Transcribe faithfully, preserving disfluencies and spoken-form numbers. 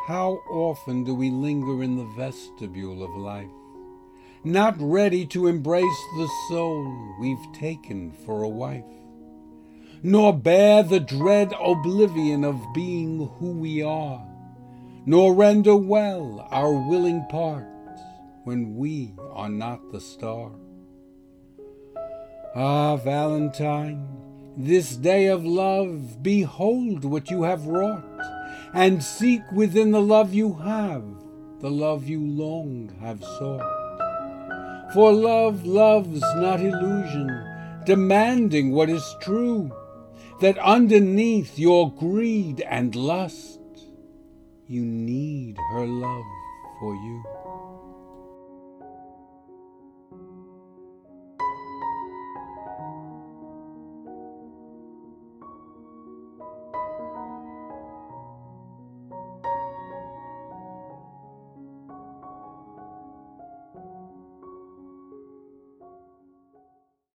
How often do we linger in the vestibule of life, not ready to embrace the soul we've taken for a wife, nor bear the dread oblivion of being who we are, nor render well our willing parts when we are not the star. Ah, Valentine, this day of love, behold what you have wrought, and seek within the love you have, the love you long have sought. For love loves not illusion, demanding what is true, that underneath your greed and lust, you need her love for you.